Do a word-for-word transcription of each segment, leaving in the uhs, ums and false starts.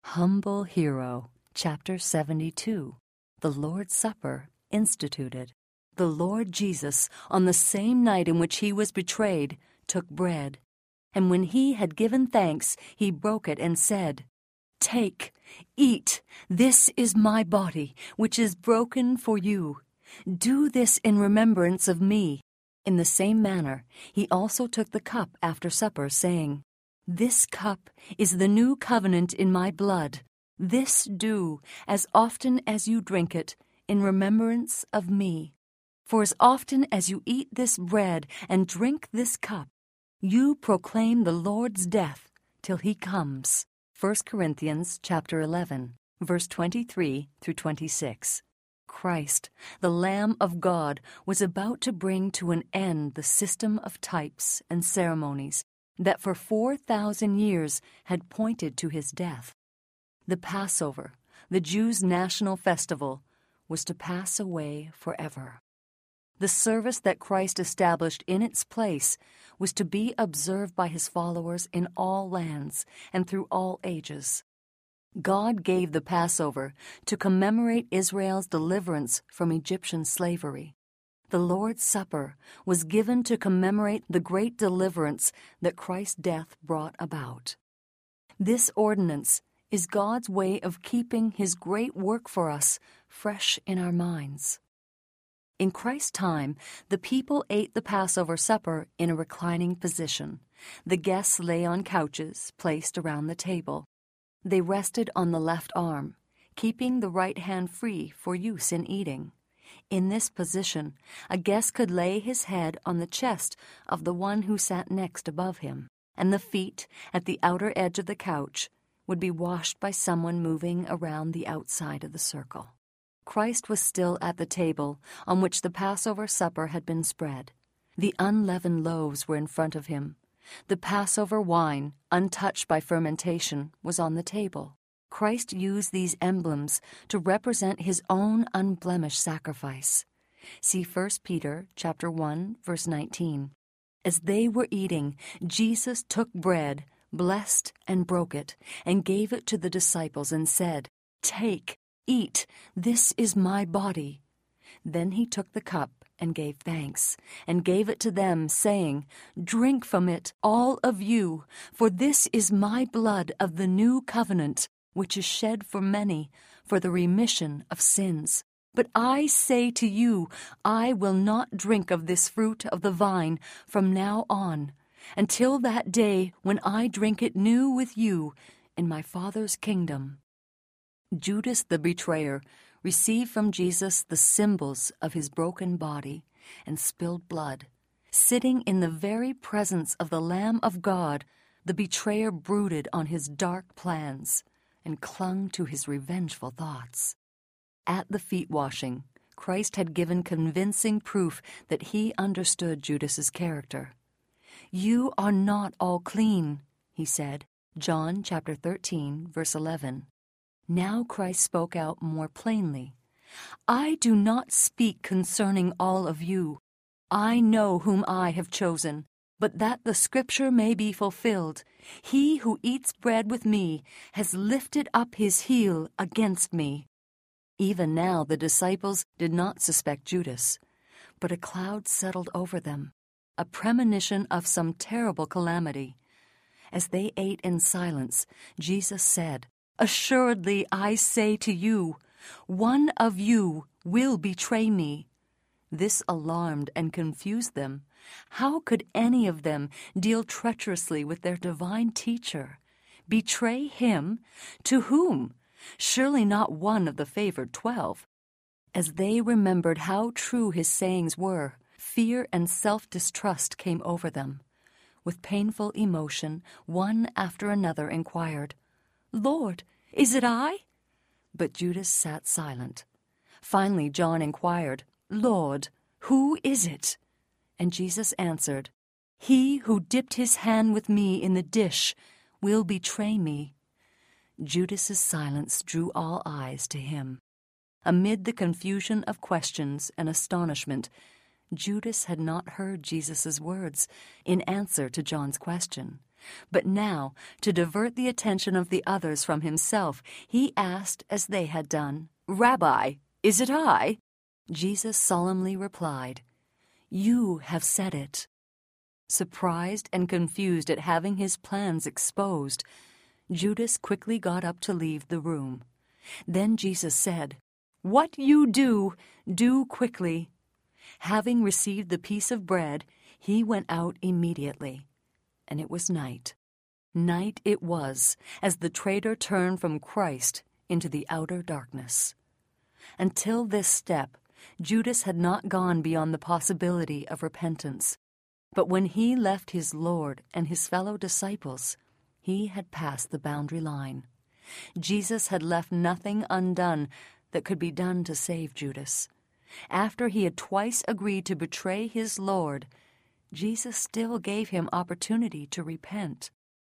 Humble Hero, Chapter seventy-two, The Lord's Supper Instituted. The Lord Jesus, on the same night in which he was betrayed, took bread, and when he had given thanks, he broke it and said, "Take, eat, this is my body, which is broken for you. Do this in remembrance of me." In the same manner, he also took the cup after supper, saying, "This cup is the new covenant in my blood. This do, as often as you drink it, in remembrance of me. For as often as you eat this bread and drink this cup, you proclaim the Lord's death till he comes." First Corinthians chapter eleven, verse twenty-three through twenty-six. Christ, the Lamb of God, was about to bring to an end the system of types and ceremonies that for four thousand years had pointed to his death. The Passover, the Jews' national festival, was to pass away forever. The service that Christ established in its place was to be observed by his followers in all lands and through all ages. God gave the Passover to commemorate Israel's deliverance from Egyptian slavery. The Lord's Supper was given to commemorate the great deliverance that Christ's death brought about. This ordinance is God's way of keeping his great work for us fresh in our minds. In Christ's time, the people ate the Passover supper in a reclining position. The guests lay on couches placed around the table. They rested on the left arm, keeping the right hand free for use in eating. In this position, a guest could lay his head on the chest of the one who sat next above him, and the feet at the outer edge of the couch would be washed by someone moving around the outside of the circle. Christ was still at the table on which the Passover supper had been spread. The unleavened loaves were in front of him. The Passover wine, untouched by fermentation, was on the table. Christ used these emblems to represent his own unblemished sacrifice. See First Peter chapter one, verse nineteen. As they were eating, Jesus took bread, blessed and broke it, and gave it to the disciples and said, "Take, eat, this is my body." Then he took the cup and gave thanks, and gave it to them, saying, "Drink from it, all of you, for this is my blood of the new covenant, which is shed for many for the remission of sins. But I say to you, I will not drink of this fruit of the vine from now on, until that day when I drink it new with you in my Father's kingdom." Judas the betrayer received from Jesus the symbols of his broken body and spilled blood. Sitting in the very presence of the Lamb of God, the betrayer brooded on his dark plans and clung to his revengeful thoughts. At the feet washing, Christ had given convincing proof that he understood Judas's character. "You are not all clean," he said. John chapter thirteen, verse eleven. Now Christ spoke out more plainly. "I do not speak concerning all of you. I know whom I have chosen, but that the scripture may be fulfilled, he who eats bread with me has lifted up his heel against me." Even now the disciples did not suspect Judas, but a cloud settled over them, a premonition of some terrible calamity. As they ate in silence, Jesus said, "Assuredly I say to you, one of you will betray me." This alarmed and confused them. How could any of them deal treacherously with their divine teacher? Betray him? To whom? Surely not one of the favored twelve. As they remembered how true his sayings were, fear and self-distrust came over them. With painful emotion, one after another inquired, "Lord, is it I?" But Judas sat silent. Finally John inquired, "Lord, who is it?" And Jesus answered, "He who dipped his hand with me in the dish will betray me." Judas's silence drew all eyes to him. Amid the confusion of questions and astonishment, Judas had not heard Jesus' words in answer to John's question. But now, to divert the attention of the others from himself, he asked as they had done, "Rabbi, is it I?" Jesus solemnly replied, "You have said it." Surprised and confused at having his plans exposed, Judas quickly got up to leave the room. Then Jesus said, "What you do, do quickly." Having received the piece of bread, he went out immediately. And it was night. Night it was, as the traitor turned from Christ into the outer darkness. Until this step, Judas had not gone beyond the possibility of repentance. But when he left his Lord and his fellow disciples, he had passed the boundary line. Jesus had left nothing undone that could be done to save Judas. After he had twice agreed to betray his Lord, Jesus still gave him opportunity to repent.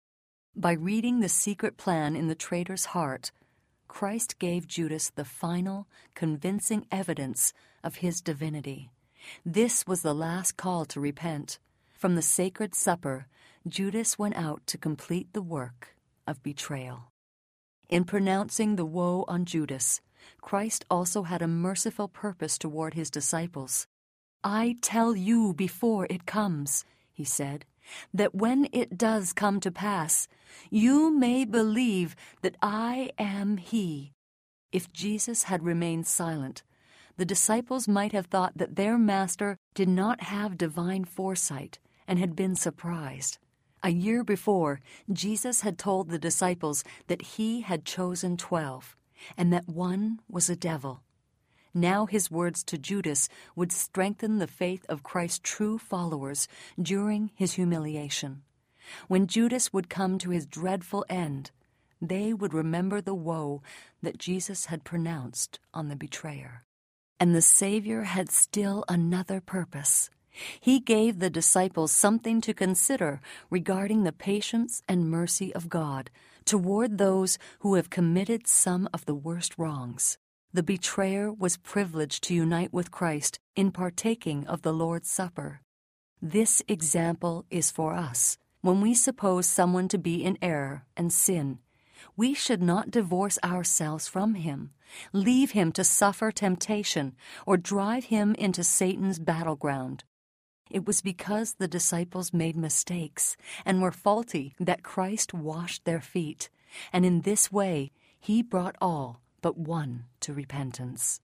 By reading the secret plan in the traitor's heart, Christ gave Judas the final, convincing evidence of his divinity. This was the last call to repent. From the sacred supper, Judas went out to complete the work of betrayal. In pronouncing the woe on Judas, Christ also had a merciful purpose toward his disciples. "I tell you before it comes," he said, "that when it does come to pass, you may believe that I am he." If Jesus had remained silent, the disciples might have thought that their master did not have divine foresight and had been surprised. A year before, Jesus had told the disciples that he had chosen twelve, and that one was a devil. Now his words to Judas would strengthen the faith of Christ's true followers during his humiliation. When Judas would come to his dreadful end, they would remember the woe that Jesus had pronounced on the betrayer. And the Savior had still another purpose. He gave the disciples something to consider regarding the patience and mercy of God toward those who have committed some of the worst wrongs. The betrayer was privileged to unite with Christ in partaking of the Lord's Supper. This example is for us. When we suppose someone to be in error and sin, we should not divorce ourselves from him, leave him to suffer temptation, or drive him into Satan's battleground. It was because the disciples made mistakes and were faulty that Christ washed their feet, and in this way he brought all but one to repentance.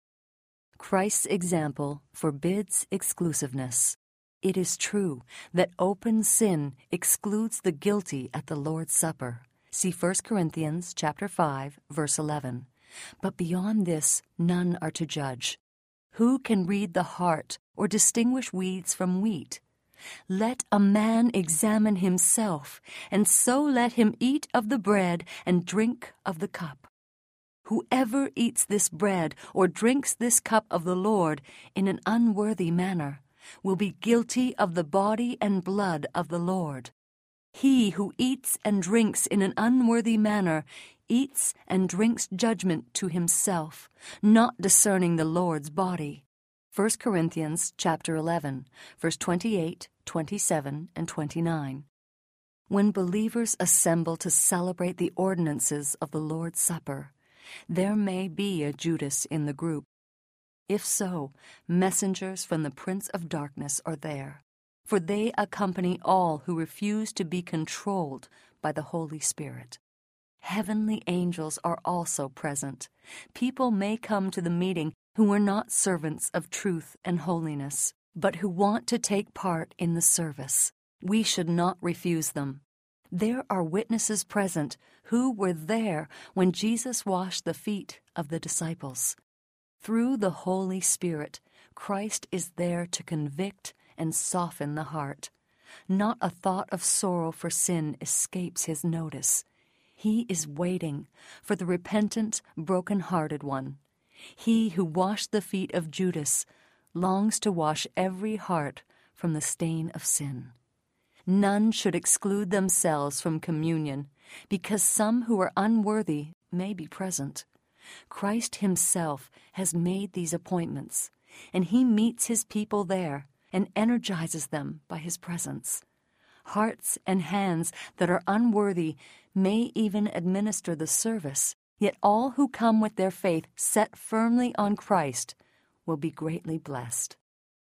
Christ's example forbids exclusiveness. It is true that open sin excludes the guilty at the Lord's Supper. See First Corinthians chapter five, verse eleven. But beyond this, none are to judge. Who can read the heart or distinguish weeds from wheat? Let a man examine himself, and so let him eat of the bread and drink of the cup. Whoever eats this bread or drinks this cup of the Lord in an unworthy manner will be guilty of the body and blood of the Lord. He who eats and drinks in an unworthy manner eats and drinks judgment to himself, not discerning the Lord's body. First Corinthians chapter eleven, verse twenty-eight, twenty-seven, and twenty-nine. When believers assemble to celebrate the ordinances of the Lord's Supper, there may be a Judas in the group. If so, messengers from the Prince of Darkness are there, for they accompany all who refuse to be controlled by the Holy Spirit. Heavenly angels are also present. People may come to the meeting who are not servants of truth and holiness, but who want to take part in the service. We should not refuse them. There are witnesses present who were there when Jesus washed the feet of the disciples. Through the Holy Spirit, Christ is there to convict and soften the heart. Not a thought of sorrow for sin escapes his notice. He is waiting for the repentant, broken-hearted one. He who washed the feet of Judas longs to wash every heart from the stain of sin. None should exclude themselves from communion, because some who are unworthy may be present. Christ himself has made these appointments, and he meets his people there and energizes them by his presence. Hearts and hands that are unworthy may even administer the service, yet all who come with their faith set firmly on Christ will be greatly blessed.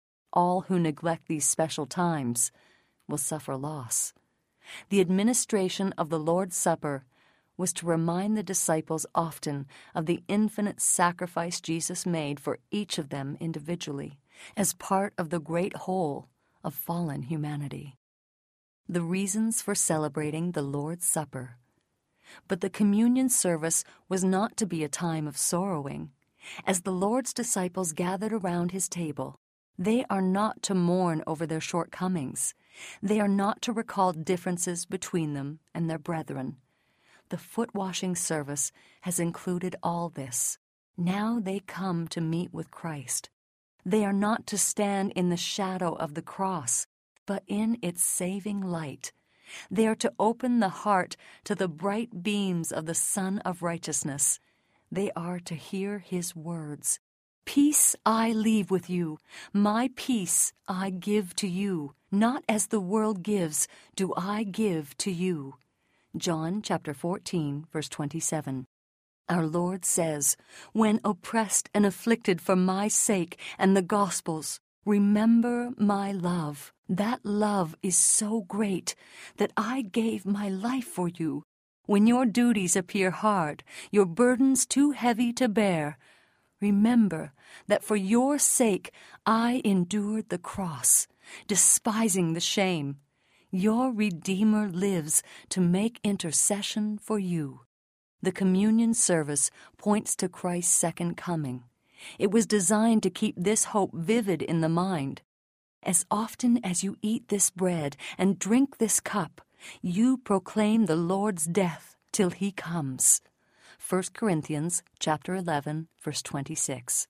All who neglect these special times will suffer loss. The administration of the Lord's Supper was to remind the disciples often of the infinite sacrifice Jesus made for each of them individually, as part of the great whole of fallen humanity. The reasons for celebrating the Lord's Supper. But the communion service was not to be a time of sorrowing. As the Lord's disciples gathered around his table, they are not to mourn over their shortcomings. They are not to recall differences between them and their brethren. The foot-washing service has included all this. Now they come to meet with Christ. They are not to stand in the shadow of the cross, but in its saving light. They are to open the heart to the bright beams of the Sun of Righteousness. They are to hear his words. Peace I leave with you, my peace I give to you. Not as the world gives, do I give to you. John chapter fourteen, verse twenty-seven. Our Lord says, when oppressed and afflicted for my sake and the gospel's, remember my love. That love is so great that I gave my life for you. When your duties appear hard, your burdens too heavy to bear, remember that for your sake I endured the cross, despising the shame. Your Redeemer lives to make intercession for you. The communion service points to Christ's second coming. It was designed to keep this hope vivid in the mind. As often as you eat this bread and drink this cup, you proclaim the Lord's death till he comes. First Corinthians chapter eleven, verse twenty-six.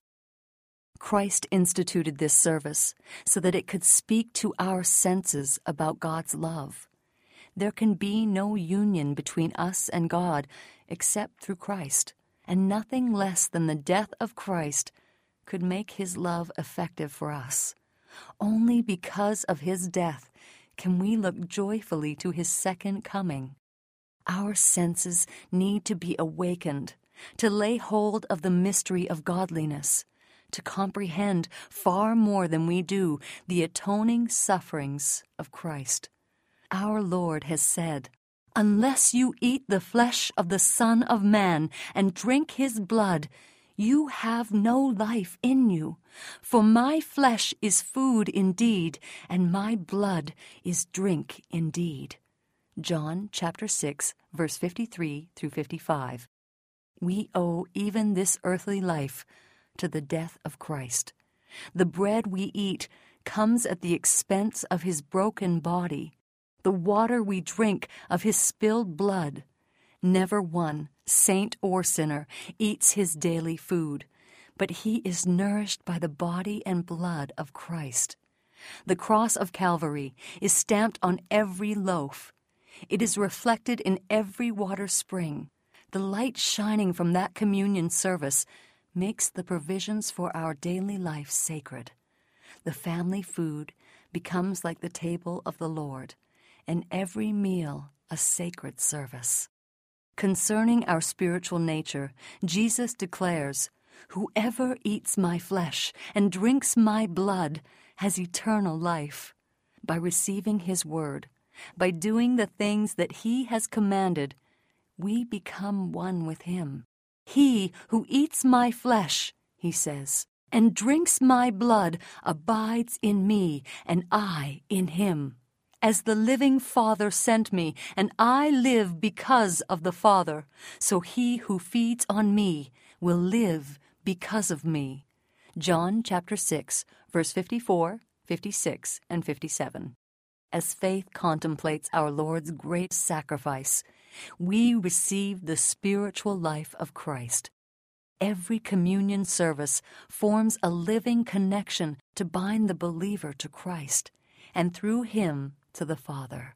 Christ instituted this service so that it could speak to our senses about God's love. There can be no union between us and God except through Christ, and nothing less than the death of Christ could make his love effective for us. Only because of his death can we look joyfully to his second coming. Our senses need to be awakened, to lay hold of the mystery of godliness, to comprehend far more than we do the atoning sufferings of Christ. Our Lord has said, unless you eat the flesh of the Son of Man and drink his blood, you have no life in you. For my flesh is food indeed, and my blood is drink indeed. John chapter six, verse fifty-three through fifty-five. We owe even this earthly life to the death of Christ. The bread we eat comes at the expense of his broken body, the water we drink of his spilled blood. Never one, saint or sinner, eats his daily food, but he is nourished by the body and blood of Christ. The cross of Calvary is stamped on every loaf. It is reflected in every water spring. The light shining from that communion service makes the provisions for our daily life sacred. The family food becomes like the table of the Lord, and every meal a sacred service. Concerning our spiritual nature, Jesus declares, whoever eats my flesh and drinks my blood has eternal life. By receiving his word, by doing the things that he has commanded, we become one with him. He who eats my flesh, he says, and drinks my blood abides in me, and I in him. As the living Father sent me, and I live because of the Father, so he who feeds on me will live because of me. John chapter six, verse fifty-four, fifty-six, and fifty-seven. As faith contemplates our Lord's great sacrifice, we receive the spiritual life of Christ. Every communion service forms a living connection to bind the believer to Christ, and through him to the Father.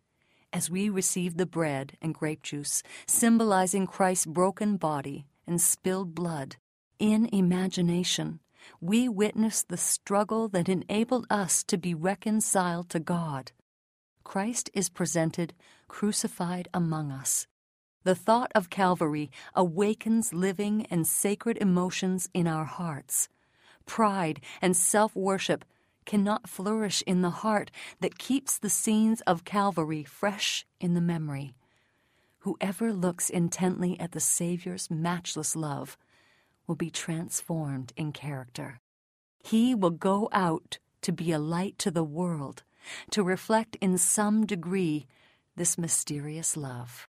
As we receive the bread and grape juice, symbolizing Christ's broken body and spilled blood, in imagination, we witness the struggle that enabled us to be reconciled to God. Christ is presented crucified among us. The thought of Calvary awakens living and sacred emotions in our hearts. Pride and self-worship cannot flourish in the heart that keeps the scenes of Calvary fresh in the memory. Whoever looks intently at the Savior's matchless love will be transformed in character. He will go out to be a light to the world, to reflect in some degree this mysterious love.